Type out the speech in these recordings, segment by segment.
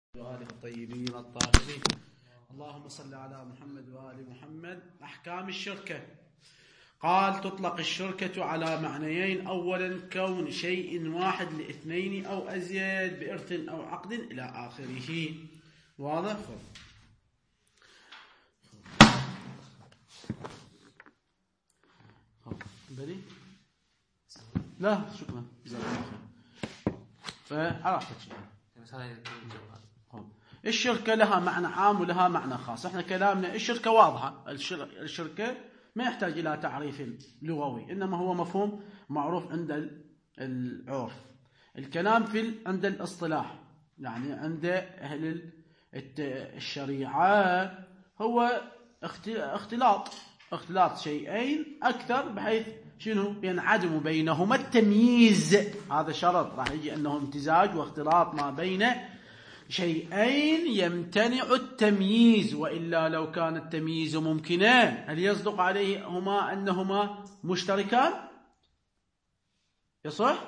وآله الطيبين الطاهرين. اللهم صل على محمد وآل محمد. أحكام الشركة. قال: تطلق الشركة على معنيين: أولا كون شيء واحد لاثنين أو أزيد بإرث أو عقد إلى آخره. واضح؟ بلي؟ لا شكرا جزاك الله خير. فعرفت شيء. الشركة لها معنى عام ولها معنى خاص. احنا كلامنا الشركة واضحة. الشركة ما يحتاج إلى تعريف لغوي، إنما هو مفهوم معروف عند العرف. الكلام عند الاصطلاح، يعني عند أهل الشريعة، هو اختلاط شيئين أكثر بحيث شنو ينعدم بينهما التمييز. هذا شرط، راح يجي أنه امتزاج واختلاط ما بين شيئين يمتنع التمييز، وإلا لو كان التمييز ممكنا هل يصدق عليهما أنهما مشتركان؟ يصح؟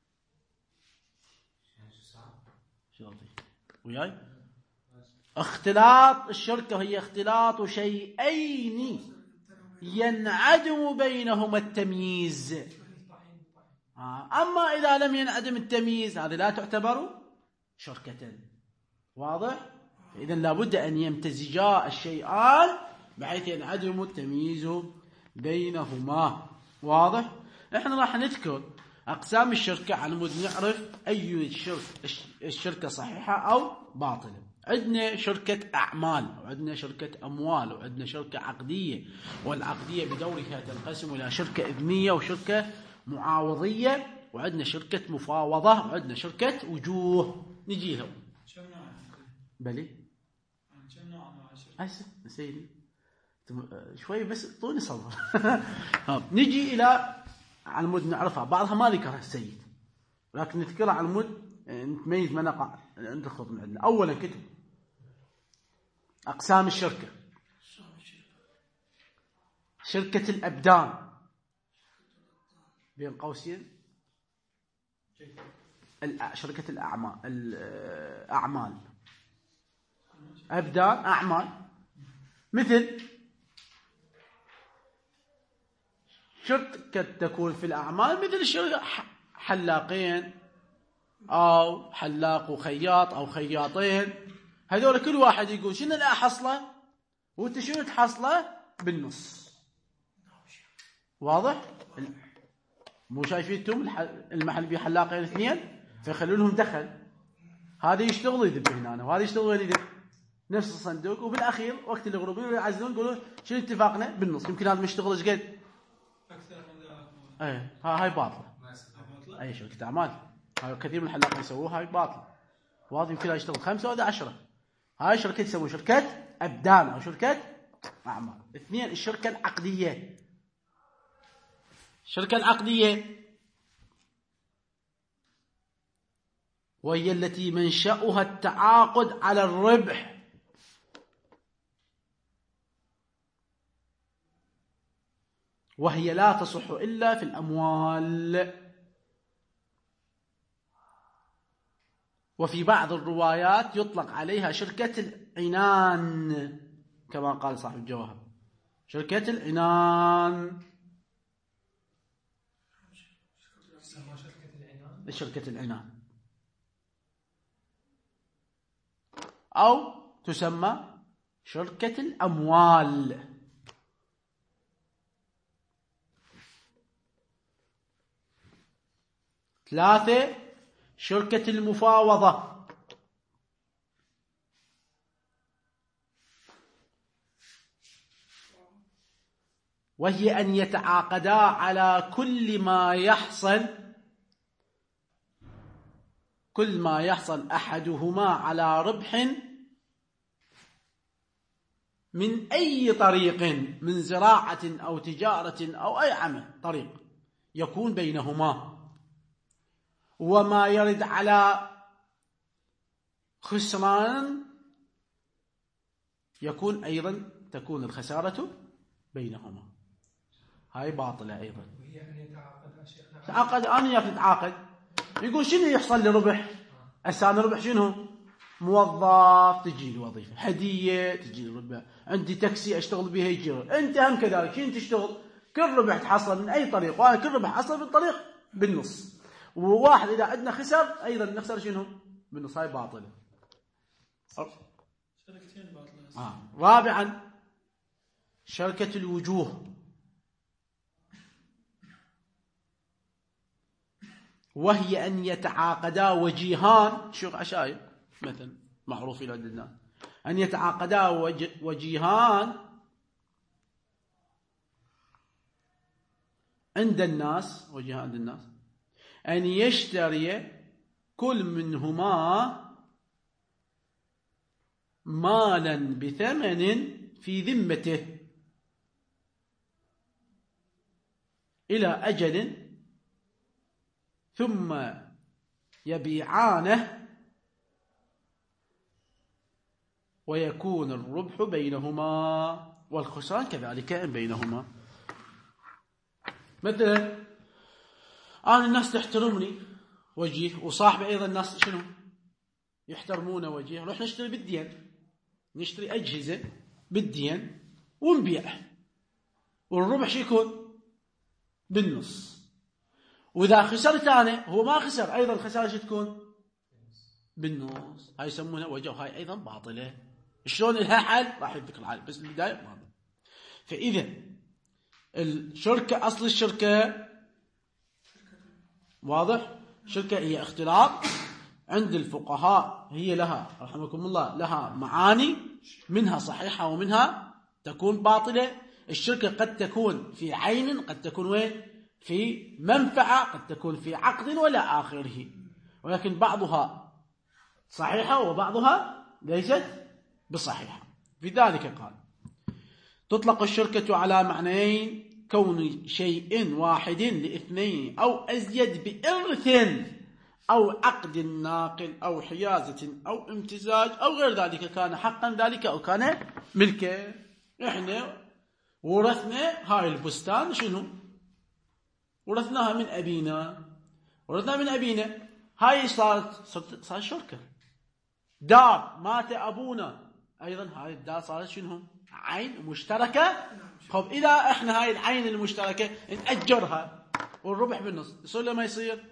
وياي؟ اختلاط الشركة هي اختلاط شيئين ينعدم بينهما التمييز. أما إذا لم ينعدم التمييز هذه لا تعتبر شركة. واضح؟ إذن لابد أن يمتزجا الشيئان بحيث ينعدم التمييز بينهما. واضح؟ احنا راح نذكر أقسام الشركة على مود نعرف أي الشركة صحيحة أو باطلة. عندنا شركة أعمال، وعندنا شركة أموال، وعندنا شركة عقدية، والعقدية بدورها تنقسم إلى شركة إذنية وشركة معاوضية، وعندنا شركة مفاوضة، وعندنا شركة وجوه. نجي لهم. بلي؟ أسف سيدي شوي بس طولي صبر. نجي إلى على مود نعرفها، بعضها ما ذكرها السيد، لكن نذكرها على مود نتميز ما نقع عند الخط من عندنا. أولا كتب أقسام الشركة. شركة الأبدان بين قوسين شركة الأعمال. أبدان أعمال، مثل شركة تكون في الأعمال مثل شركة حلاقين أو حلاق وخياط أو خياطين. هذول كل واحد يقول شنو اللي أحصله وانت شنو تحصله بالنص. واضح؟ مو شايفينتم المحل فيه حلاقين اثنين فيخلوا لهم دخل، هذا يشتغل يذب هنا وهذا يشتغل يذب نفس الصندوق، وبالأخير وقت الغروب يعزلون يقولون شنو اتفاقنا بالنص. يمكن هذا مشتغل ايش قد اكثر من هاي باطله. اي شركه اعمال هاي كثير من الحلاقين يسووها، هاي باطله. واضح؟ يمكن يشتغل 5 ولا 10. هاي شركه يسوون شركه ابدان او شركه اعمال. اثنين الشركه العقديه. الشركه العقديه وهي التي منشأها التعاقد على الربح، وهي لا تصح إلا في الأموال. وفي بعض الروايات يطلق عليها شركة العنان، كما قال صاحب الجواهر شركة العنان. شركة العنان أو تسمى شركة الأموال. ثلاثة شركة المفاوضة، وهي أن يتعاقدا على كل ما يحصل أحدهما على ربح من أي طريق، من زراعة أو تجارة أو أي عمل طريق يكون بينهما، وما يرد على خسران يكون أيضا تكون الخسارة بينهما. هاي باطلة أيضا. تعاقد أنا ياك نتعاقد، يقول شنو يحصل لي ربح؟ أنا ربح شنو؟ موظف تجي لي وظيفة، هدية تجي لي ربح، عندي تاكسي أشتغل بها يجي ربح. أنت هم كذلك شين تشتغل، كل ربح تحصل من أي طريق، وأنا كل ربح حصل من طريق بالنص. وواحد إذا عندنا خسر أيضا نخسر شنو بالنص، هاي باطلة. رابعا شركة الوجوه، وهي أن يتعاقدا وجيهان، شيوخ عشائر مثلا معروفين عند الناس، أن يتعاقدا وجيهان عند الناس، وجيهان عند الناس، أن يشتري كل منهما مالا بثمن في ذمته إلى أجل ثم يبيعانه ويكون الربح بينهما والخسران كذلك بينهما. مثلا أنا الناس تحترمني وجيه، وصاحبي أيضا الناس شنو يحترمونه وجيه، نروح نشتري بالدين، نشتري أجهزة بالدين ونبيع، والربح شو يكون بالنص. وإذا خسرت أنا هو ما خسر، أيضا الخسارة شو تكون بالنص. هاي يسمونها وجه، وهاي أيضا باطلة. شلون لها حل راح يذكر الحل، بس البداية باطل. فإذا الشركة، أصل الشركة واضح، شركة هي اختلاط عند الفقهاء، هي لها رحمكم الله لها معاني، منها صحيحة ومنها تكون باطلة. الشركة قد تكون في عين، قد تكون وين في منفعة، قد تكون في عقد ولا آخره، ولكن بعضها صحيحة وبعضها ليست بصحيحة. في ذلك قال تطلق الشركة على معنيين: كون شيء واحد لاثنين أو أزيد بإرث أو عقد ناقل أو حيازة أو امتزاج أو غير ذلك، كان حقا ذلك أو كان ملكه. إحنا ورثنا هاي البستان، شنو ورثناها من أبينا، ورثناها من أبينا، هاي صارت شركة. دار مات أبونا، أيضا هاي الدار صارت شنو عين مشتركة. خب إذا إحنا هاي العين المشتركة نأجرها والربح بالنص، يصير لا ما يصير؟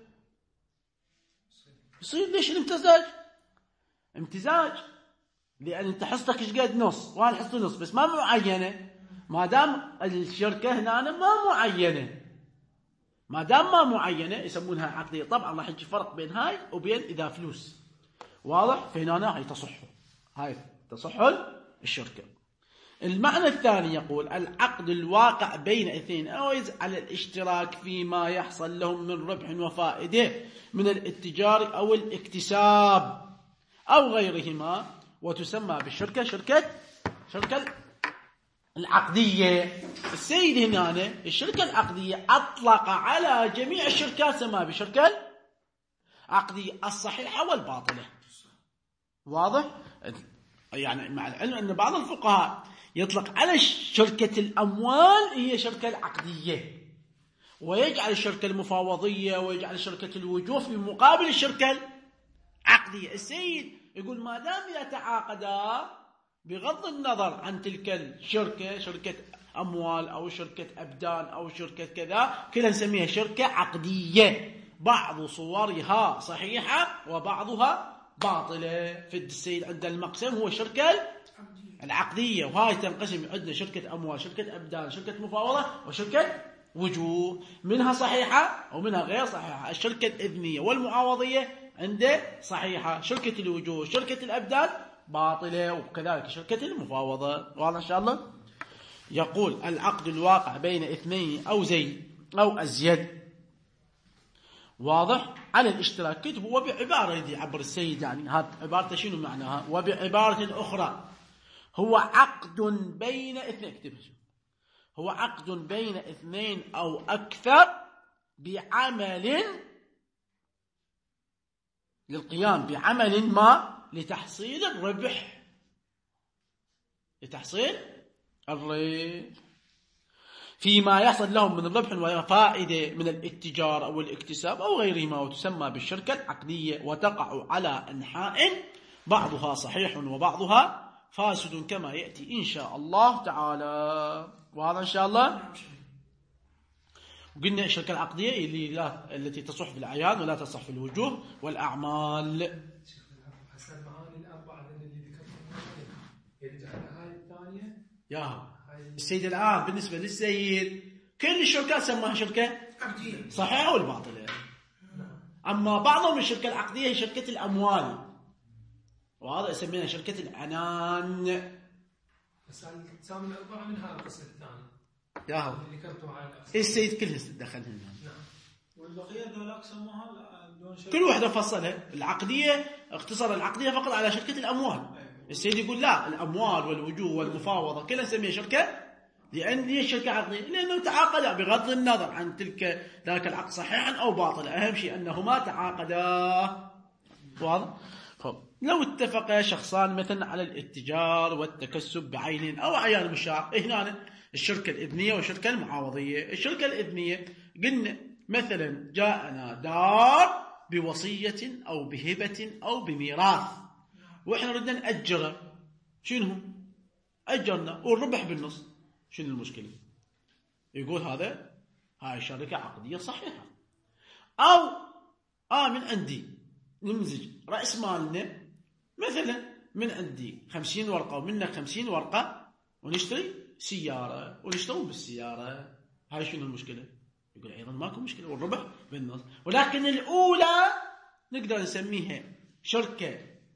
يصير. ليش الامتزاج؟ امتزاج لأن انت حصتك ايش قد نص وانا حصتي نص، بس ما معينة. ما دام الشركة هنا ما معينة، ما دام ما معينة يسمونها عقدية. طبعا راح يجي فرق بين هاي وبين إذا فلوس، واضح؟ فهنا هاي تصح، هاي تصح الشركة. المعنى الثاني يقول: العقد الواقع بين اثنين أوز على الاشتراك فيما يحصل لهم من ربح وفائدة من الاتجار أو الاكتساب أو غيرهما، وتسمى بالشركة شركة العقدية. السيد هنا الشركة العقدية أطلق على جميع الشركات، سماها بشركة عقدية الصحيحة والباطلة. واضح؟ يعني مع العلم أن بعض الفقهاء يطلق على شركة الأموال هي شركة العقدية، ويجعل الشركة المفاوضية ويجعل شركة الوجوه في مقابل الشركة العقدية. السيد يقول ما دام يتعاقدا بغض النظر عن تلك الشركة، شركة أموال أو شركة أبدان أو شركة كذا، كلها نسميها شركة عقدية، بعض صورها صحيحة وبعضها باطلة. في السيد عند المقسم هو شركة العقدية، وهاي تنقسم عندنا شركة أموال، شركة أبدان، شركة مفاوضة، وشركة وجوه، منها صحيحة ومنها غير صحيحة. الشركة الإذنية والمعاوضية عنده صحيحة، شركة الوجوه شركة الأبدان باطلة، وكذلك شركة المفاوضة. واضح إن شاء الله؟ يقول: العقد الواقع بين اثنين أو زيد أو أزيد، واضح، على الاشتراك. كتب وبعبارة يدي عبر السيد، يعني هذه عبارته شنو معناها؟ وبعبارة أخرى هو عقد بين اثنين، اكتبها، هو عقد بين اثنين أو أكثر بعمل، للقيام بعمل ما لتحصيل الربح، لتحصيل الربح فيما يحصل لهم من الربح وفائدة من الاتجار أو الاكتساب أو غيرهما، وتسمى بالشركة العقدية، وتقع على أنحاء بعضها صحيح وبعضها فاسد كما يأتي إن شاء الله تعالى. وهذا إن شاء الله. وقلنا الشركة العقدية التي تصح في الأعيان ولا تصح في الوجوه والأعمال. حسب معاني الأربعة اللي ذكرتهم يرجع لهاي الثانية. يا السيد الآن بالنسبة للسيد كل الشركات سماها شركة عقدية صحيحة والباطلة. أما بعضهم الشركة العقدية هي شركة الأموال، وهذا يسميها شركة العنان. بس الأقسام الأربعة من هذا القسم الثاني ياهو اللي ذكرته على الأقسام. السيد كلها دخلهم. نعم. والبقية ذولاك سموها دون شركة. كل واحدة فصلها. العقدية اختصر العقدية فقط على شركة الأموال. السيد يقول لا، الأموال والوجوه والمفاوضة كلها نسميها شركة، لأن هي شركة عقدية لأنه تعاقدا بغض النظر عن ذاك العقد صحيحا أو باطلا، أهم شيء أنهما تعاقدا. واضح؟ لو اتفق شخصان مثلا على الاتجار والتكسب بعين أو أعيان مشاع، هنا الشركة الإذنية والشركة المعاوضية. الشركة الإذنية قلنا مثلا جاءنا دار بوصية أو بهبة أو بميراث وإحنا ردنا نأجره، شنو أجرنا والربح بالنص، شنو المشكلة؟ يقول هاي شركة عقدية صحيحة. أو من عندي نمزج رأس مالنا مثلا، من عندي 50 ورقة ومنك 50 ورقة ونشتري سيارة ونشتري بالسيارة، هاي شنو المشكلة؟ يقول أيضا ماكو مشكلة والربح بالنص. ولكن الأولى نقدر نسميها شركة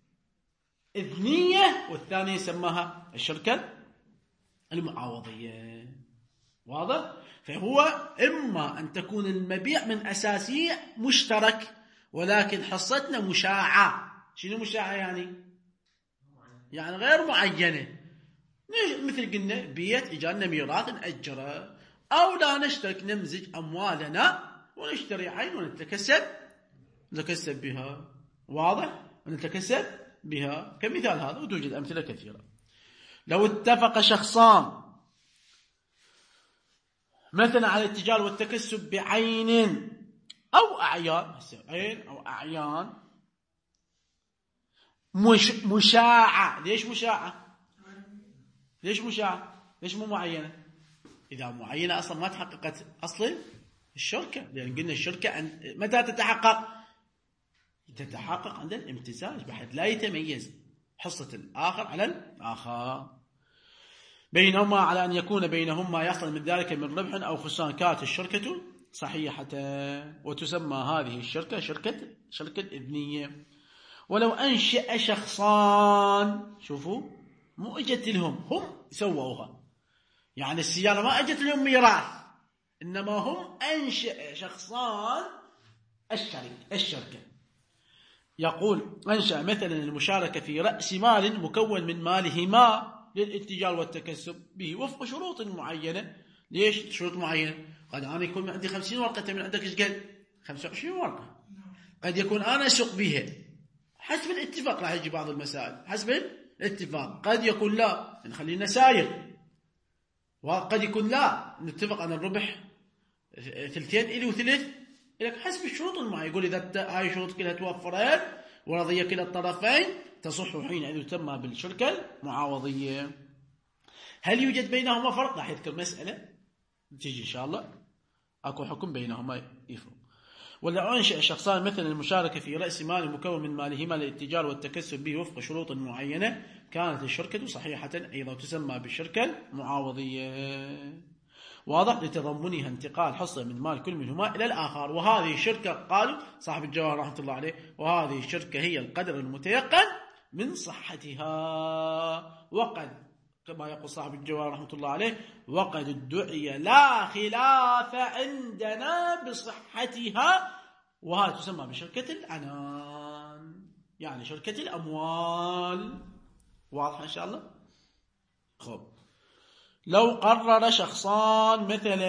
إذنية والثانية نسميها الشركة المعاوضية. واضح؟ فهو إما أن تكون المبيع من أساسية مشترك ولكن حصتنا مشاعة. شنو مشاعة يعني غير معينة، مثل قلنا بيت إجانا ميراث نأجره، أو لا نشترك نمزج أموالنا ونشتري عين ونتكسب بها. واضح؟ ونتكسب بها كمثال هذا، وتوجد أمثلة كثيرة. لو اتفق شخصان مثلا على التجارة والتكسب بعين أو أعيان، عين أو أعيان مشاعة. ليش مشاعة؟ ليش مو معينة؟ إذا معينة أصلا ما تحققت أصل الشركة، لأن قلنا الشركة متى تتحقق عند الامتزاج بحيث لا يتميز حصة الآخر على الآخر بينهما، على أن يكون بينهما يحصل من ذلك من ربح أو خسران، كانت الشركة صحيحة وتسمى هذه الشركة شركة إذنية. ولو أنشأ شخصان، شوفوا مو اجت لهم، هم سووها، يعني السيارة ما اجت لهم ميراث، إنما هم أنشأ شخصان الشركة. يقول أنشأ مثلا المشاركة في رأس مال مكون من مالهما للاتجار والتكسب به وفق شروط معينة. ليش شروط معينة؟ قد أنا يكون عندي 50 ورقة، من عندك ايش قد 25 ورقة. قد يكون أنا أسوق بها حسب الاتفاق، راح يجي بعض المسائل حسب الاتفاق. قد يكون لا نخلينا ساير، وقد يكون لا نتفق أن الربح 2 إلي و3 لك حسب الشروط المعينة. يقول إذا هاي الشروط كلها توفرت ورضي كلا الطرفين تصح حينئذ تسمى بالشركة المعاوضية. هل يوجد بينهما فرق؟ راح يذكر مسألة تيجي إن شاء الله أكو حكم بينهما يفرق. ولا أنشأ شخصان مثلا المشاركة في رأس مال مكون من مالهما للاتجار والتكسب به وفق شروط معينة، كانت الشركة صحيحة أيضا تسمى بالشركة المعاوضية. واضح؟ لتضمنها انتقال حصة من مال كل منهما إلى الآخر. وهذه الشركة قالوا صاحب الجواهر رحمة الله عليه، وهذه الشركة هي القدر المتيقن من صحتها. وقد كما يقول صاحب الجواهر رحمة الله عليه وقد ادعي لا خلاف عندنا بصحتها، وهذا تسمى بشركة العنان، يعني شركة الأموال. واضح إن شاء الله؟ خب لو قرر شخصان مثلا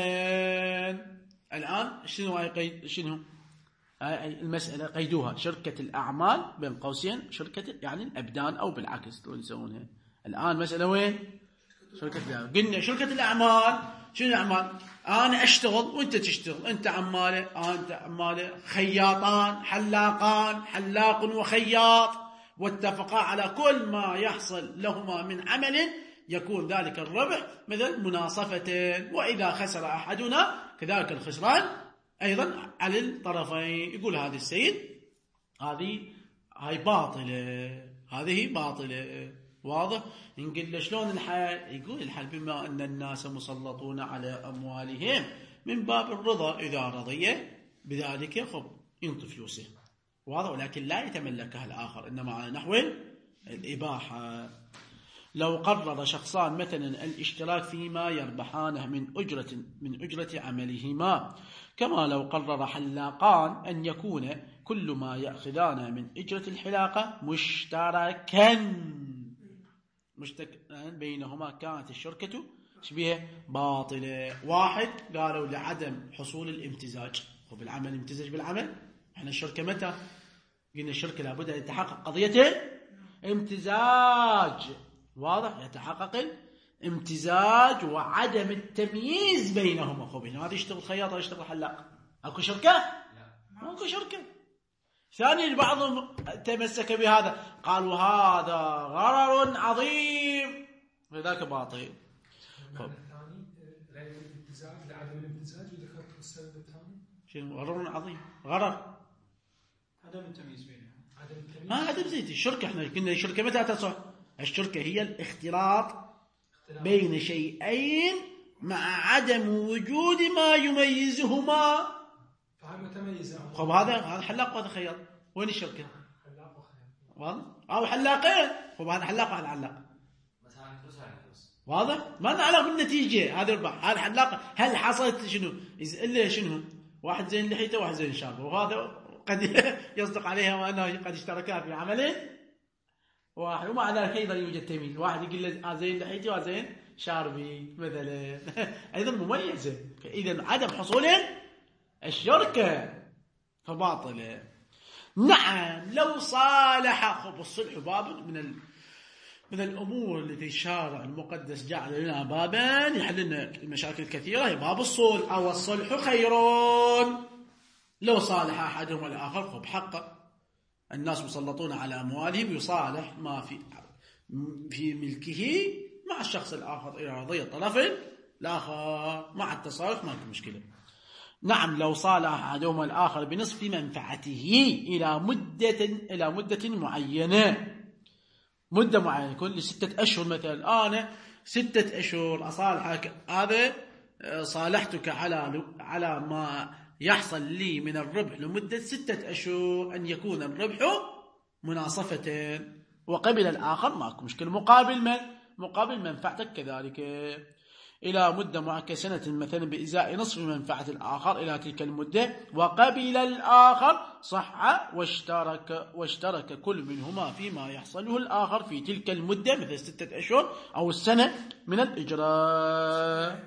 الآن شنو المسألة قيدوها شركة الأعمال بين قوسين شركة يعني الأبدان، أو بالعكس لو يسوونها الآن مسألة وين شركة الأعمال. قلنا شركة الأعمال شنو الأعمال؟ أنا أشتغل وأنت تشتغل، أنت عمالة أنت عمالة، خياطان حلاقان، حلاق وخياط، واتفقا على كل ما يحصل لهما من عمل يكون ذلك الربح مثل مناصفة، وإذا خسر أحدنا كذلك الخسران أيضا على الطرفين. يقول هذا السيد هاي باطلة، هذه باطلة. واضح؟ نقول له شلون الحل؟ يقول الحل بما أن الناس مسلطون على أموالهم من باب الرضا، إذا رضي بذلك خب ينطي فلوسه. واضح؟ ولكن لا يتملكها الآخر، إنما على نحو الإباحة. لو قرر شخصان مثلا الاشتراك فيما يربحانه من أجرة عملهما، كما لو قرر حلاقان أن يكون كل ما يأخذان من أجرة الحلاقة مشتركا بينهما، كانت الشركة شبيه باطلة. واحد قالوا لعدم حصول الامتزاج، وبالعمل امتزج بالعمل. احنا الشركة متى قلنا الشركة لابد أن يتحقق قضية امتزاج. واضح؟ يتحقق الامتزاج وعدم التمييز بينهما. خب هذا يشتغل خياط ولا يشتغل حلاق؟ اكو شركة؟ لا اكو شركة. ثاني البعض تمسك بهذا، قالوا هذا غرر عظيم لذاك باطل. المعنى الثاني غير الامتزاج لعدم الامتزاج، وذكرت السبب الثاني شنو غرر عظيم؟ غرر عدم التمييز بينهم. عدم التمييز. عدم زيت الشركة. احنا قلنا الشركة متى تصح؟ الشركة هي الاختلاط بين شيئين مع عدم وجود ما يميزهما. فهذا متميز. خب هذا حلاق وهذا خياط، وين الشركة؟ حلاق وخياط. واضح؟ أو حلاقين. خب هذا حلاق وهذا حلاق. واضح؟ ما له علاقة بالنتيجة. هذا ربح، هذا حلاق. هل حصلت شنو؟ إلا شنو؟ واحد زين لحيته وواحد زين شاربه، وهذا قد يصدق عليها وأنه قد اشتركا في عمله واحد، ومع ذلك أيضا يوجد تمييز. واحد يقول له زين لحيتي وهذا زين شاربي مثلا أيضا مميزة. إذا عدم حصول الشركة فباطلة. نعم لو صالح. خب الصلح باب من الأمور التي الشارع المقدس جعل لنا بابا يحل لنا المشاكل الكثيرة، هي باب الصلح. أو الصلح خير. لو صالح أحدهم الآخر خب حقا الناس مسلطون على أموالهم، يصالح ما في ملكه مع الشخص الآخر إلى رضي الطرف الآخر مع التصالح، ما في مشكلة. نعم لو صالح أحدهم الآخر بنصف منفعته إلى مدة معينة. مدة معينة يكون ل6 أشهر مثلا. أنا 6 أشهر أصالحك، هذا صالحتك على ما يحصل لي من الربح لمدة 6 أشهر، أن يكون الربح مناصفة. وقبل الآخر ماكو مشكلة، مقابل منفعتك كذلك إلى مدة معكسنة مثلا بإزاء نصف منفعة الآخر إلى تلك المدة. وقبل الآخر صح واشترك كل منهما فيما يحصله الآخر في تلك المدة مثل 6 أشهر أو السنة من الإجراء.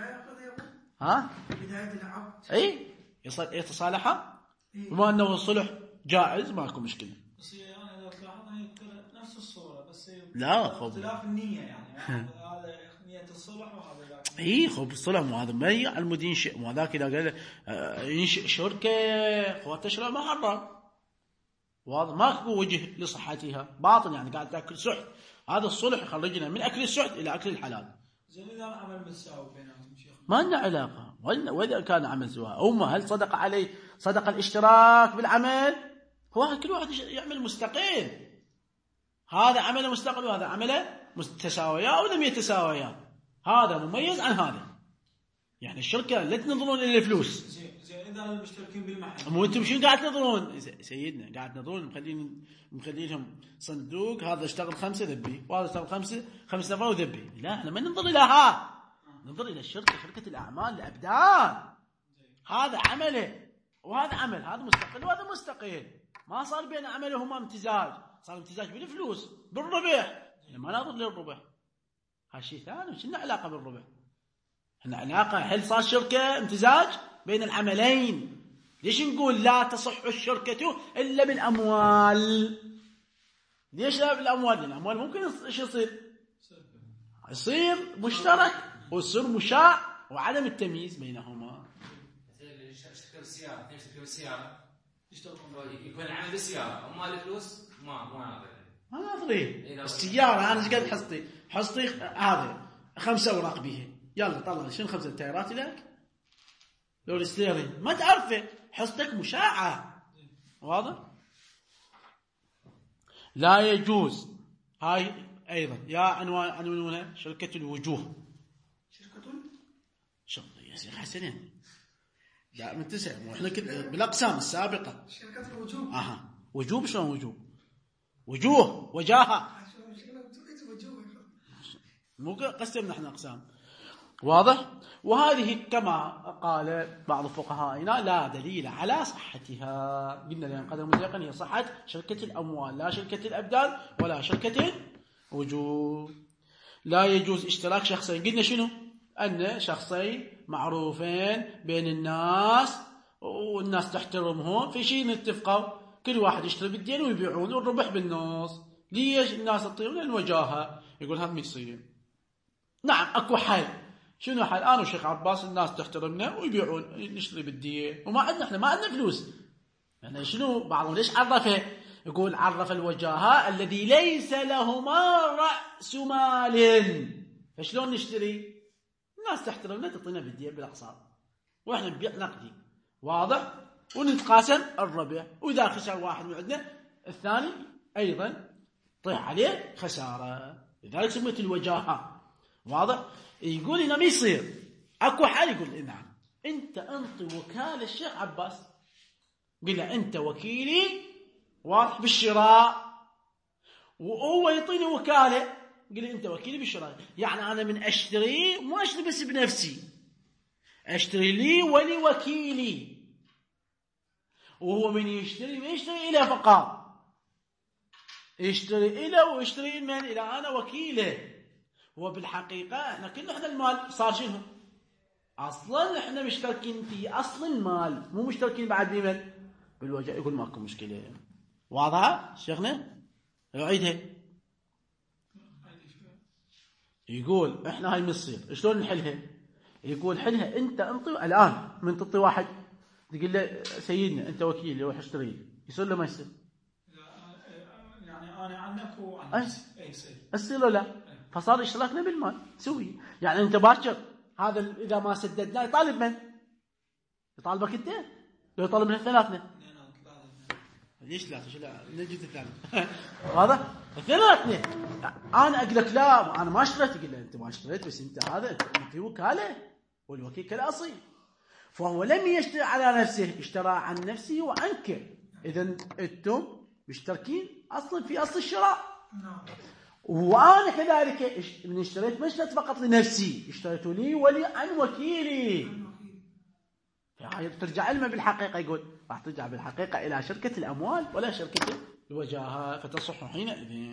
ها؟ بداية العقد. أي يتصالحا بما أنه الصلح جائز ماكو مشكلة. بس يعني إذا تلاحظ هي نفس الصورة، بس لا خب اختلاف النية يعني هذا نية الصلح وهذا اي خب الصلح مو هذا ما يعلم ينشئ، مو ذاك اذا قال ينشئ شركه اخوات تشرب ما حرام. واضح؟ ماكو وجه لصحتها، باطل يعني قاعد تاكل سحت. هذا الصلح يخرجنا من اكل السحت الى اكل الحلال. زين اذا العمل متساوي بينهم شيخ ما لنا علاقه، واذا كان عمل سواء أما هل صدق عليه صدق الاشتراك بالعمل؟ هو كل واحد يعمل مستقل، هذا عمله مستقل وهذا عمله متساويا او لم يتساويا، هذا مميز عن هذا. يعني الشركه لا تنظرون الى الفلوس. زين اذا المشتركين بالمحل مو انتم شنو قاعد تنظرون؟ سيدنا قاعد تنظرون مخلين لهم صندوق، هذا اشتغل 5 ذبي وهذا اشتغل 5 نفر وذبي. لا احنا ما ننظر الى هذا، ننظر الى الشركه، شركه الاعمال الابدان. هذا عمله وهذا عمل، هذا مستقل وهذا مستقل، ما صار بين عملهما امتزاج، صار امتزاج بالفلوس بالربح. ما ننظر للربح، هالشيء ثاني. شنو علاقه بالربح؟ احنا علاقه هل صار شركه امتزاج بين العملين؟ ليش نقول لا تصح الشركه الا بالاموال؟ ليش لا بالاموال؟ الاموال ممكن ايش يصير مشترك ويصير مشاع وعدم التمييز بينهما. شركه بالسياره، يشتغل بالسياره، يكون العمل بالسياره، اموال الفلوس ما ناظر. ما أدري السيارة أنا قد حصتي هذا 5 أوراق بيها، يلا طلع شنو 5 تايرات لك لو الستيرين ما تعرفه، حصتك مشاعة. واضح؟ لا يجوز. هاي أيضا يا عنوانها شركة الوجوه. شركة يا شيخ حسنين دائما تسع، واحنا كده بالأقسام السابقة. شركة الوجوه. وجوه شلون وجوه وجاهة، مو قسمنا احنا أقسام. واضح؟ وهذه كما قال بعض فقهائنا لا دليل على صحتها. قلنا لأن قدر مطلقا هي صحة شركة الأموال لا شركة الأبدان ولا شركة الوجوه. لا يجوز اشتراك شخصين. قلنا شنو؟ أن شخصين معروفين بين الناس والناس تحترمهم في شيء نتفقوا كل واحد يشتري بالدين ويبيعون والربح بالنص. ليش الناس تطيرون الوجاهة؟ يقول هذا ما يصير. نعم أكو حل. شنو حل؟ أنا وشيخ عباس الناس تحترمنا ويبيعون نشتري بالدين وما عندنا، احنا ما عندنا فلوس. يعني شنو بعضهم ليش عرفه؟ يقول عرف الوجاهة الذي ليس لهما رأس مال، فشلون نشتري؟ الناس تحترمنا تعطينا بالدين بالأقساط واحنا نبيع نقدي. واضح؟ ونتقاسم الربح، وإذا خسر واحد من عندنا الثاني أيضا طيح عليه خسارة، لذلك سميت الوجاهة. واضح؟ يقول هنا ما يصير. اكو حال يقول نعم انت انطي وكالة الشيخ عباس، قل له انت وكيلي واضح بالشراء، وهو يعطيني وكالة، قل له انت وكيلي بالشراء. يعني انا من اشتري مو اشتري بس بنفسي، اشتري لي ولوكيلي، وهو من يشتري ما يشتري إله فقط، يشتري إله ويشتري من إلى أنا وكيله. وبالحقيقة احنا كلنا احنا المال صار شنو؟ اصلا احنا مشتركين في اصل المال، مو مشتركين بعد بمن؟ بالوجه. يقول ماكو مشكلة. واضحة شيخنا؟ يعيدها. يقول احنا هاي مصير شلون نحلها؟ يقول حلها انت انطي الان، من تعطي واحد تقول له سيدنا انت وكيل يروح اشتري، يصير له ما يصير؟ يعني انا عنك وعنك يصير له لا، فصار اشتراكنا بالمال سوي. يعني انت باكر هذا اذا ما سددنا يطالب من؟ يطالبك انت؟ لو يطالب من ثلاثنا. ليش ثلاثة؟ شو لا نجد الثاني. واضح؟ ثلاثنا. انا اقول لك لا انا ما اشتريت، تقول له انت ما اشتريت بس انت هذا انت وكاله والوكيل كالاصيل، فهو لم يشتري على نفسه، اشترى عن نفسه وعنك. اذا انتم مشتركين اصلا في اصل الشراء. وانا كذلك من اشتريت ما اشتريت فقط لنفسي، اشتريت لي ولي عن وكيلي. يعني ترجع علمه بالحقيقه، يقول راح ترجع بالحقيقه الى شركه الاموال ولا شركه الوجاهه، فتصح حينئذ.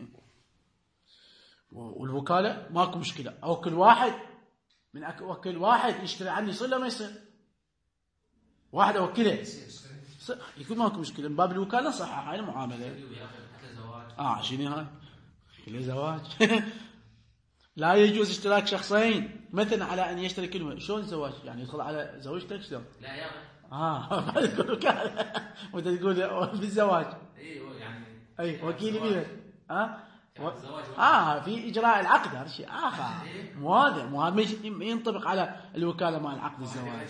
والوكاله ماكو مشكله، او كل واحد من وكل واحد يشتري عني يصير له ما يصير؟ واحد اوكله يكون ماكو مشكله، من باب الوكاله صح هاي المعامله. شنو هاي؟ كل زواج. لا يجوز اشتراك شخصين مثلا على ان يشتري كلمه. شلون الزواج؟ يعني يدخل على زوجتك شلون؟ لا يا بعد تقول وكاله وانت تقول بالزواج. ايوه يعني اي وكيل مين؟ الزواج في اجراء العقد، هذا شيء اخر. مو هذا ما ينطبق على الوكاله مع العقد الزواج.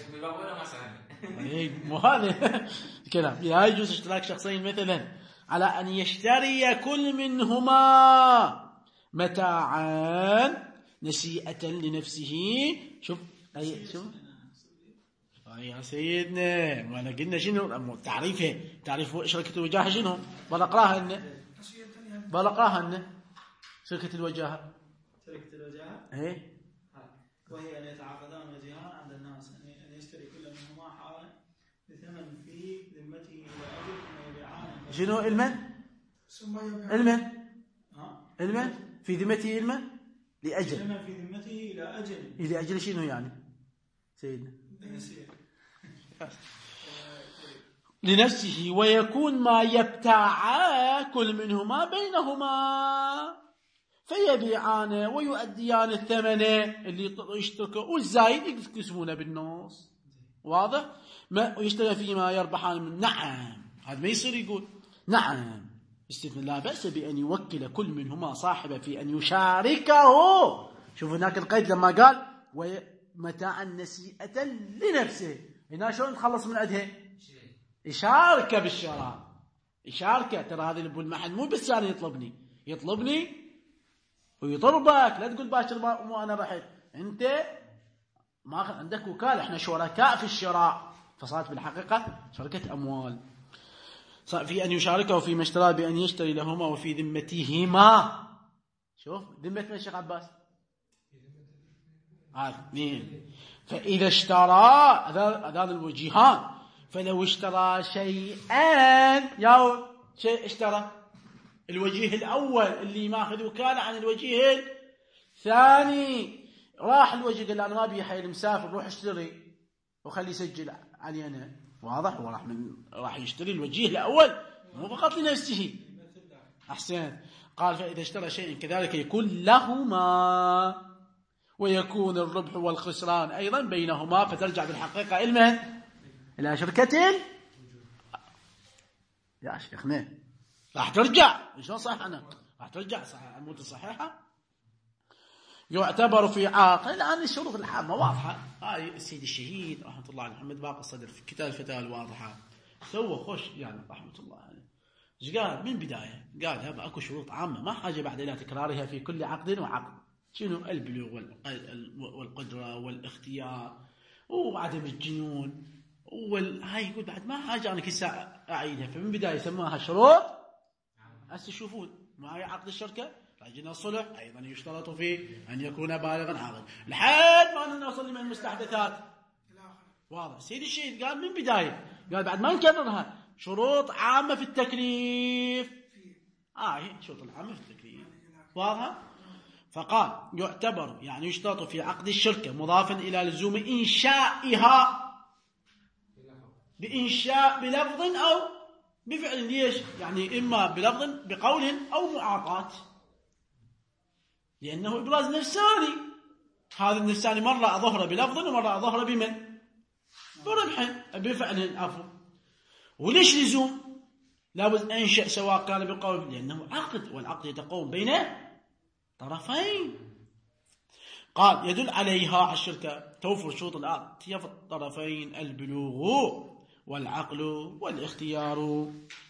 مو هذا كلام. لا يجوز اشتراك شخصين مثلا على أن يشتري كل منهما متاعا نسيئة لنفسه. شوف شوف يا سيدنا، وانا قلنا شنو تعريفه؟ تعريف شركة الوجاهة شنو؟ بلقراها لنا شركة الوجاهة. شركة الوجاهة ايه وهي أن يتعاقدان وجهان عند الناس أن يشتري كل منهما حالا بثمن في ذمته إلى أجل ثم يبيعانه. شنو المن في ذمته المن لأجل ثمن في ذمته إلى أجل شنو يعني سيدنا؟ لنفسه، ويكون ما يبتاع كل منهما بينهما فيبيعان ويؤديان الثمن اللي يشتركوا والزايد يقسمونه بالنص. واضح؟ ما يشتري فيما يربحان من. نعم هذا ما يصير. يقول نعم استثناء لا بأس بأن يوكل كل منهما صاحبه في أن يشاركه. شوف هناك القيد لما قال ومتاعا نسيئة لنفسه، هنا شلون نتخلص من عندها؟ يشارك بالشراء، يشاركه. ترى هذا اللي المحل مو بس يعني يطلبني ويطلبك، لا تقول باكر مو انا رحت، انت ما عندك وكاله، احنا شركاء في الشراء، فصارت بالحقيقه شركه اموال. صار في ان يشاركه فيما اشترى بان يشتري لهما وفي ذمتهما. شوف ذمه من الشيخ عباس اثنين. فاذا اشترى هذان الوجيهان، فلو اشترى شيئا يا شيء اشترى الوجيه الأول اللي ماخذ وكالة عن الوجيه الثاني، راح الوجيه قال أنا ما أبي حيل مسافر، روح اشتري وخلي يسجل علي أنا. واضح؟ راح يشتري الوجيه الأول مو فقط لنفسه. أحسن. قال فإذا اشترى شيئا كذلك يكون لهما، ويكون الربح والخسران أيضا بينهما، فترجع بالحقيقة إلى شركة. يا شيخنا راح ترجع شلون صح؟ أنا راح ترجع صح الموت صحيحة. يعتبر في عاقل. الآن الشروط العامة واضحة. هاي السيد الشهيد رحمة الله عليه محمد باقر الصدر في كتاب الفتاوى الواضحة سوى خوش يعني رحمة الله عليه. ايش قال من بداية؟ قال هذا اكو شروط عامة ما حاجة بعد إلى تكرارها في كل عقد وعقد. شنو؟ البلوغ والقدرة والاختيار وعدم الجنون هاي يقول بعد ما حاجة أنا كيسا أعيدها. فمن بداية سماها شروط. هسه تشوفون معي عقد الشركة راجعنا الصلح أيضا يشترط فيه أن يكون بالغا عاقلا لحد ما نوصل من المستحدثات. واضح؟ سيد الشهيد قال من بداية، قال بعد ما نكررها شروط عامة في التكليف. هي شروط العامة في التكليف واضحة. فقال يعتبر يعني يشترط في عقد الشركة مضافا إلى لزوم إنشائها بإنشاء بلفظ أو بفعل. ليش؟ يعني إما بلفظ بقول أو معاطاة، لأنه إبراز نفساني. هذا النفساني مرة أظهر بلفظ ومرة أظهر بمن؟ بربح بفعل عفو. وليش لزوم؟ لابد أنشأ سواء كان بقول، لأنه عقد والعقد يتقوم بين طرفين. قال يدل عليها على الشركة توفر شروط الآتية في الطرفين: البلوغ والعقل والاختيار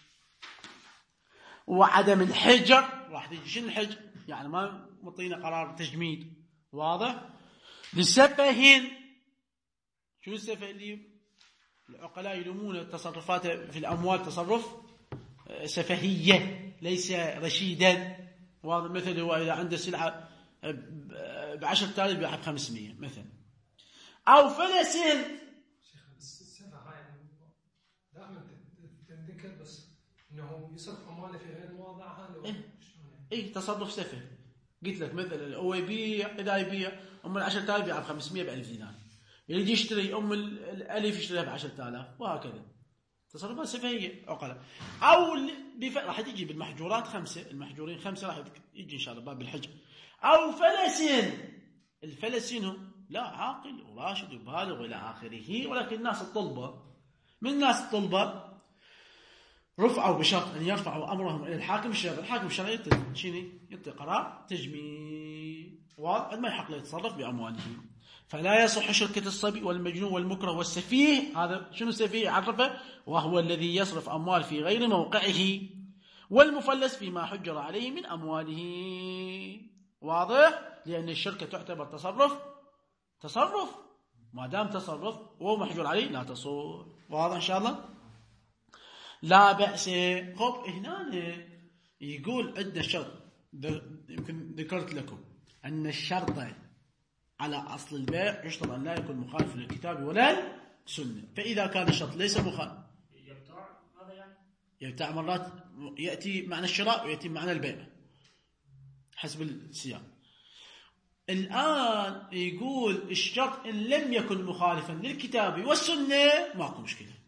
وعدم الحجر. راح تجي شنو الحجر؟ يعني ما مطينا قرار تجميد. واضح؟ للسفه. شو السفه اللي العقلاء يلومون التصرفات في الأموال تصرف سفهية ليس رشيدا. واضح؟ مثل هو إذا عنده سلعة ب10,000 بيعها ب500 مثلا، أو فلس. السفه هاي دائما تذكر بس انه يصرف امواله في غير مواضعها. تصرف سفه. قلت لك مثلا هو يبيع، اذا يبيع ام 10,000 يبيعها ب500 ب1000 دينار، يجي يشتري ام الالف يشتريها ب10,000 وهكذا. تصرفات سفهيه عقلاء. او راح تجي بالمحجورات 5، المحجورين 5 راح يجي ان شاء الله باب الحجر. او فلس. الفلس لا عاقل وراشد وبالغ الى اخره، ولكن الناس الطلبه من الناس الطلبه رفعوا بشرط ان يرفعوا امرهم الى الحاكم الشرعي. الحاكم الشرعي يعطي قرار تجميد، واضح؟ ما يحق له يتصرف بامواله. فلا يصح شركة الصبي والمجنون والمكره والسفيه. هذا شنو السفيه؟ عرفه، وهو الذي يصرف أموال في غير موقعه، والمفلس فيما حجر عليه من أمواله. واضح؟ لأن الشركة تعتبر تصرف ما دام تصرف وهو محجور عليه لا تصور. واضح إن شاء الله؟ لا بأس. خب هنا يقول عندنا شرط يمكن ذكرت لكم أن الشرط على أصل البيع يشترط أن لا يكون مخالف للكتاب ولا السنة. فإذا كان الشرط ليس مخالف يبتاع مرات يأتي معنى الشراء ويأتي معنى البيع حسب السياق. الآن يقول الشرط إن لم يكن مخالفا للكتاب والسنة ماكو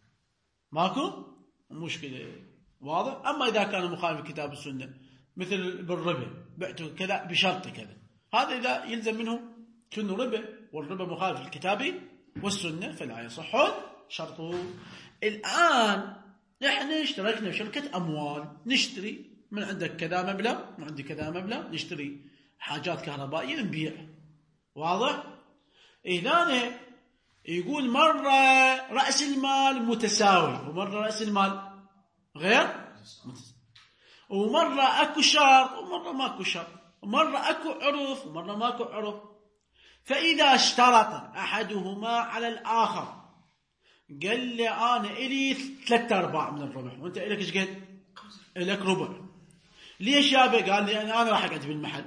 مشكلة. واضح؟ أما إذا كان مخالف للكتاب والسنة مثل بالربا، بعته كذا بشرط كذا، هذا إذا يلزم منه شنو ربا، والربا مخالف للكتاب والسنة فلا يصح شرطه. الآن نحن اشتركنا في شركة أموال نشتري من عندك كذا مبلغ، من عندي كذا مبلغ، نشتري حاجات كهربائية نبيع. واضح؟ إذا يقول مرة رأس المال متساوي ومرة رأس المال غير متساوي، ومرة أكو شرط ومرة ماكو شرط، ومرة أكو عرف ومرة ماكو عرف. فإذا اشترط أحدهما على الآخر، قال لي أنا إلي 3/4 من الربح وأنت إلك إيش قد؟ إلك ربع. ليش يابا؟ قال لي أنا راح أقعد بالمحل،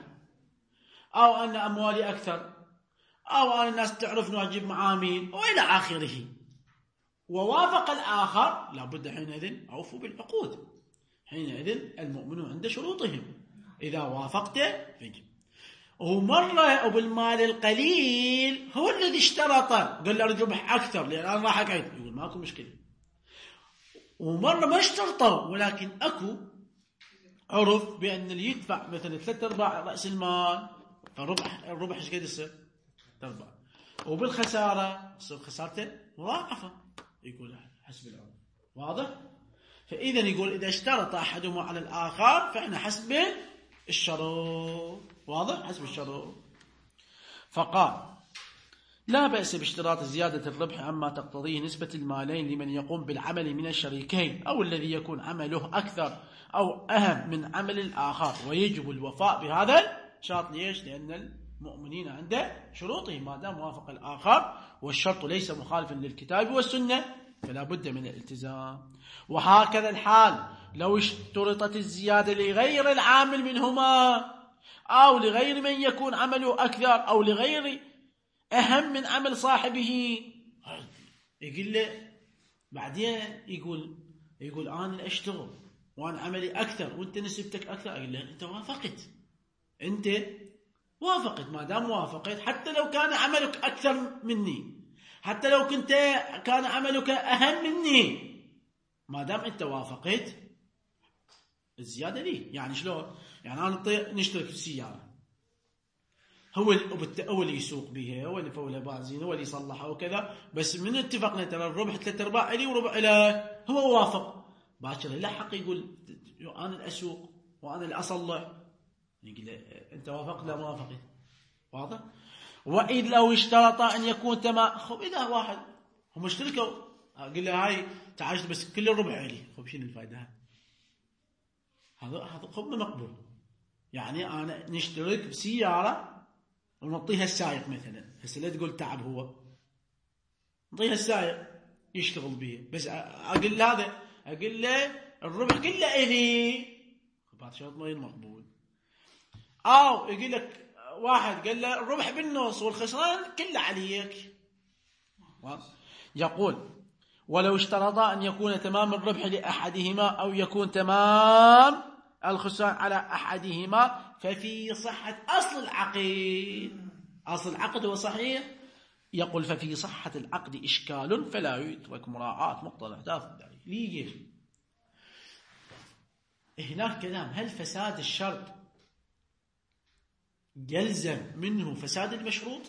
أو أن أموالي أكثر، أو أن الناس تعرفني أجيب معامل وإلى آخره. ووافق الآخر، لابد حينئذ أوفوا بالعقود. حينئذ المؤمنون عند شروطهم، إذا وافقت فجب. ومرة وبالمال القليل هو الذي اشترط، قال له أريد ربح أكثر لأن أنا راح أقعد، يقول ماكو مشكلة. ومرة ما اشترطوا ولكن أكو عرف بأن اللي يدفع مثلا 3/4 رأس المال، فالربح ايش قد يصير؟ 3/4. وبالخسارة تصير خسارته مضاعفة، يقول حسب العرف. واضح؟ فإذا يقول إذا اشترط أحدهما على الآخر فإحنا حسب الشروط. واضح؟ حسب الشروط. فقال لا بأس باشتراط زيادة الربح عما تقتضيه نسبة المالين لمن يقوم بالعمل من الشريكين، أو الذي يكون عمله أكثر أو أهم من عمل الآخر، ويجب الوفاء بهذا الشرط. ليش؟ لأن المؤمنين عند شروطهم ما دام وافق الآخر والشرط ليس مخالفا للكتاب والسنة فلا بد من الالتزام. وهكذا الحال لو اشترطت الزيادة لغير العامل منهما، أو لغير من يكون عمله أكثر، أو لغير أهم من عمل صاحبه. يقول له بعدين يقول أنا أشتغل وأنا عملي أكثر وأنت نسبتك أكثر. أقول له أنت وافقت. ما دام وافقت حتى لو كان عملك أكثر مني، حتى لو كان عملك أهم مني، ما دام أنت وافقت الزيادة لي. يعني شلون؟ يعني أنا نشترك في السيارة، هو اللي يسوق بها، هو اللي فولها بنزين، هو اللي يصلحها وكذا، بس من اتفقنا ترى الربح 3/4 لي وربع له، هو وافق. باكر يلحق يقول أنا اللي أسوق وأنا اللي أصلح، يقول أنت وافقت لا موافقت. واضح؟ وإذ لو اشترط أن يكون تمام، خب إذا واحد هم اشتركوا قل له هاي تعايشت بس كل الربع علي، خب شنو الفائدة؟ هذا خب مقبول. يعني أنا نشترك بسيارة ونعطيها السائق مثلا، هسه لا تقول تعب، هو نعطيها السائق يشتغل به، بس أقول له الربح كله إلي، هذا شرط غير مقبول. أو يقول لك واحد قال له الربح بالنص والخسران كله عليك. يقول ولو اشترط أن يكون تمام الربح لأحدهما أو يكون تمام الخسران على أحدهما ففي صحة أصل العقد هو صحيح. يقول ففي صحة العقد إشكال فلا يترك مراعاة مقتضى الأحداث الداعية. ليش؟ هناك كلام، هل فساد الشرط يلزم منه فساد المشروط؟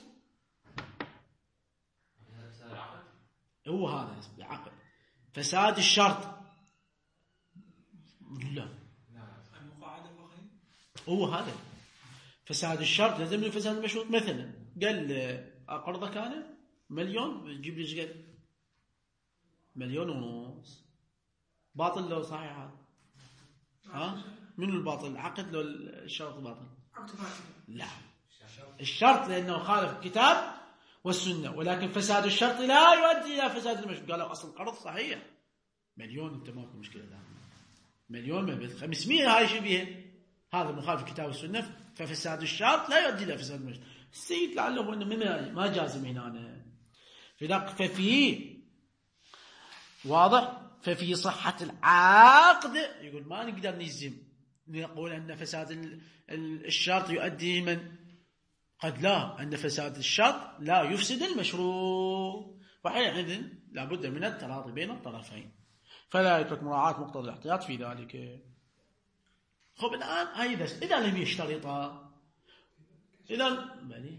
هو هذا العقد فساد الشرط. لا، هو هذا فساد الشرط لازم منه فساد المشروط. مثلا قال أقرضك أنا 1,000,000 تجيب لي شقد 1,500,000، باطل لو صحيح هذا؟ ها؟ منو الباطل؟ العقد لو الشرط باطل؟ لا، الشرط لأنه خالف الكتاب والسنة، ولكن فساد الشرط لا يؤدي إلى فساد المشروط. قالوا أصل القرض صحيح 1,000,000 أنت ماكو مشكلة، لا 1,000,000 ما بس 500 هاي شو بيها؟ هذا مخالف الكتاب والسنة، ففساد الشرط لا يؤدي إلى فساد المشروط. السيد لعله إنه ما جازم هنا. ففي واضح، ففي صحة العقد يقول ما نقدر نجزم نقول أن فساد الشرط يؤدي من قد لا، أن فساد الشرط لا يفسد المشروع، وحينئذ لابد من التراضي بين الطرفين، فلا يترك مراعاة مقتضى الاحتياط في ذلك. خب الآن أيضا إذا لم يشترطا، إذا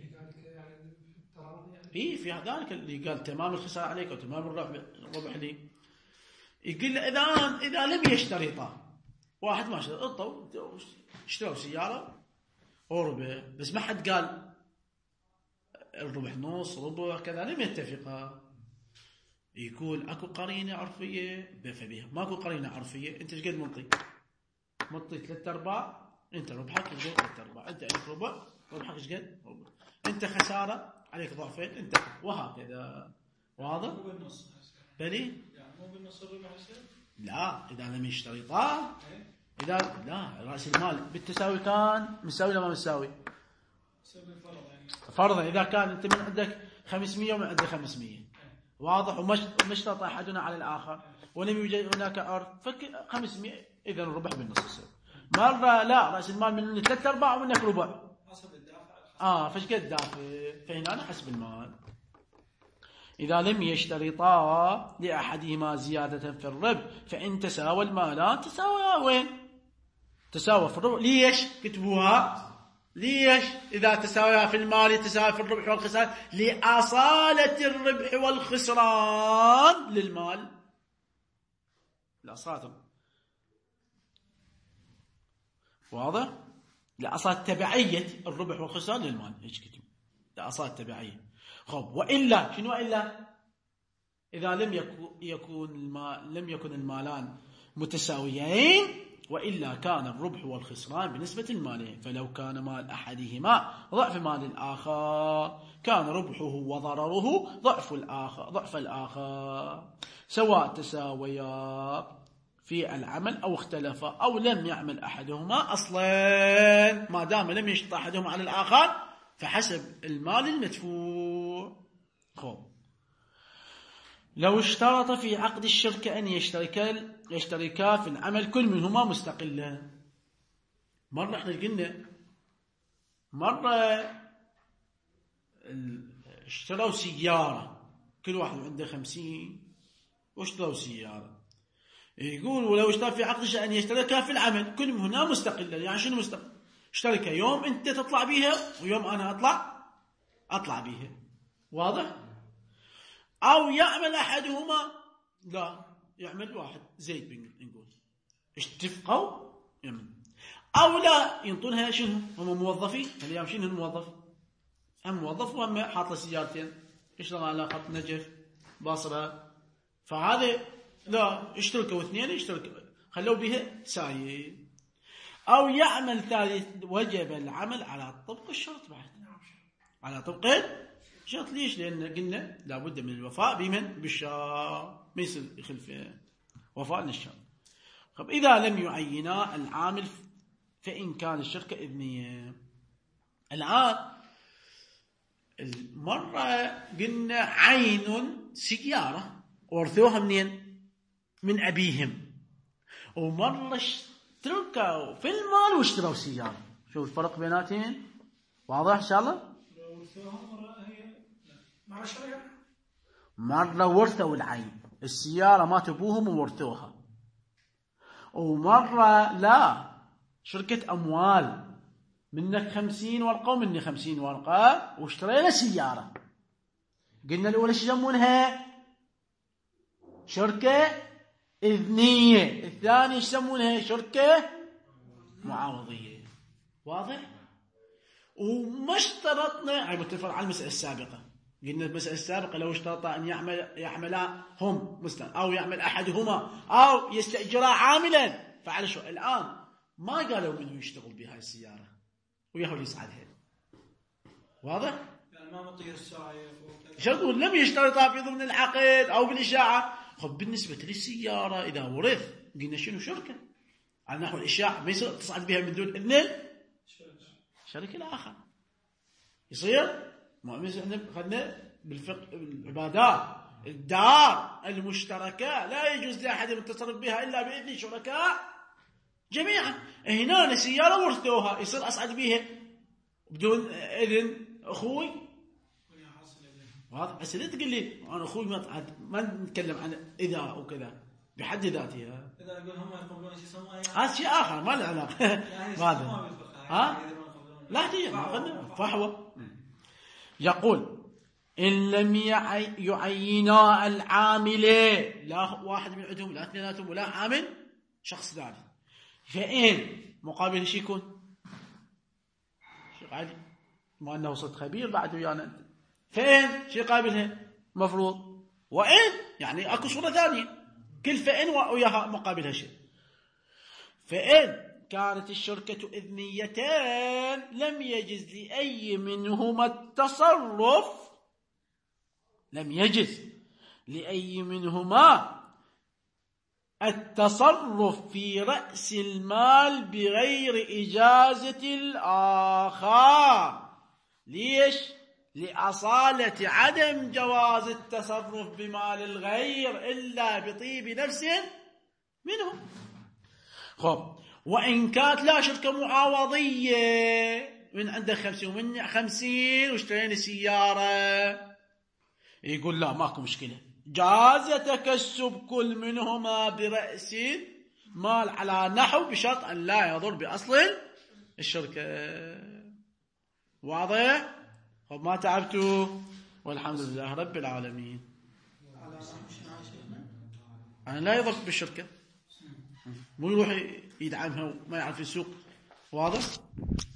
في ذلك اللي قال تمام الخسارة عليك أو تمام الربح لي، يقول إذا لم يشترطا واحد ما اشتروا سيارة وربع، بس ما حد قال الربح نص ربع كذا، لم يتفقا. يقول اكو قرينة عرفية فبيها، ماكو قرينة عرفية، انت ايش قد منطي 3/4، انت ربحك ايش قد 3/4، انت عندك ربع، ربحك ايش قد ربع، انت خسارة عليك ضعفين، انت وهكذا. واضح؟ مو بالنص بلي يعني مو بالنص الربح يصير؟ لا، اذا لم يشترطا، اذا لا راس المال بالتساوي كان مساوي ولا ما مساوي؟ يسوي الفرض يعني. فرضا اذا كان انت من عندك 500 ومن عندك 500، واضح، وما اشترط احدنا على الاخر ولم يوجد هناك عرض، 500 اذا الربح بالنص يصير. مره لا، راس المال من 3/4 ومنك ربع، حسب الدافع. فايش قد دافع؟ فهنا حسب المال. إذا لم يشترطا لأحدهما زيادة في الربح فإن تساوى المالان تساويا وين؟ تساوى في الربح. ليش كتبوها؟ ليش إذا تساويا في المال تساوي في الربح والخسران؟ لأصالة الربح والخسران للمال، لأصالة، واضح؟ لأصالة تبعية الربح والخسران للمال، ايش كتب؟ لأصالة تبعية. خب وإلا شنو إلا؟ إذا لم يكن المالان متساويين، وإلا كان الربح والخسران بنسبة المالين، فلو كان مال أحدهما ضعف مال الآخر كان ربحه وضرره ضعف الآخر، سواء تساويا في العمل أو اختلفا أو لم يعمل أحدهما أصلا، ما دام لم يشترط أحدهما على الآخر فحسب المال المدفوع. خب لو اشترط في عقد الشركة أن يشتركا في العمل كل منهما مستقلا. مرة احنا قلنا مرة اشتروا سيارة، كل واحد عنده 50 واشتروا سيارة، يقول ولو اشترط في عقد الشركة أن يشتركا في العمل كل منهما مستقلا. يعني شنو مستقل؟ اشتركة يوم انت تطلع بيها ويوم انا اطلع بيها، واضح؟ او يعمل احدهما، لا يعمل واحد زيد نقول اتفقوا يعمل، او لا ينطونها شنو؟ هم موظفين اليوم، شنو الموظف؟ هم موظف وهم حاط له سيارتين، يشتغل على خط نجف باصره، فهذا لا اشتركوا اثنين، يشتركوا خلوا بها سايق. أو يعمل ثالث وجب العمل على طبق الشرط، بعد على طبق الشرط. ليش؟ لأن قلنا لابد من الوفاء بمن؟ بالشرط، ما يصير يخلف وفاء للشرط. طب إذا لم يعينا العامل فإن كان الشركة إذنية. الآن المرة قلنا عين سيارة ورثوها منين؟ من أبيهم، ومرة اشتركوا في المال واشتروا سيارة. شوف الفرق بيناتهم، واضح إن شاء الله؟ مرة ورثوا العين، السيارة مات أبوهم وورثوها، ومرة لا، شركة أموال، منك 50 ورقة ومني 50 ورقة واشترينا سيارة. قلنا الأولى يسمونها شركة إذنية، الثاني يسمونها شركة معاوضية، واضح؟ وما اشترطنا أي متفق على المسألة السابقة. قلنا المسألة السابقة لو اشترط أن يعملا هم أو يعمل أحدهما أو يستأجرا عاملا فعلى شو. الآن ما قالوا منه يشتغل بهاي السيارة وياهو يسعدها، واضح؟ يعني ما مطير السايق شغل لم يشترطا في ضمن العقد أو بالإشاعة. خب بالنسبة للسيارة إذا ورث قلنا شنو؟ شركة على نحو الإشاعة، ما يصير تصعد بها من دون إذن شركة الآخر، يصير ما خلنا بالفقه العبادات الدار المشتركة لا يجوز لأحد التصرف بها إلا بإذن شركاء جميعا. هنا السيارة ورثوها، يصير أصعد بها بدون إذن أخوي، واضح؟ بس لا تقول لي أنا أخوي ما نتكلم عن إذا وكذا بحد ذاتها، إذا يقول هم يقبلون شيء يسمونه هذا شيء آخر ما له علاقة. هذا لا تيجي فحوى. يقول إن لم يعينا العامل، لا واحد من عندهم لا اثنيناتهم ولا عامل شخص ثالث، فإن مقابل شي يكون شيء عادي، ما أنه صرت خبير بعد ويانا أنت. فإن شيء قابلها مفروض، وإن يعني أكو صورة ثانية، كل فإن وياها مقابلها شيء. فإن كانت الشركة إذنيتان لم يجز لأي منهما التصرف، لم يجز لأي منهما التصرف في رأس المال بغير إجازة الآخر. ليش؟ لأصالة عدم جواز التصرف بمال الغير إلا بطيب نفس منهم. خب، وإن كانت لا شركة معاوضية، من عندك 50 ومن 50 واشترينا سيارة، يقول لا ماكو مشكلة، جاز يتكسب كل منهما برأس مال على نحو بشرط أن لا يضر بأصل الشركة. واضح؟ خب ما تعبتوا، والحمد لله رب العالمين. أنا لا يضر بالشركة، مو يروح يدعمها وما يعرف السوق. واضح؟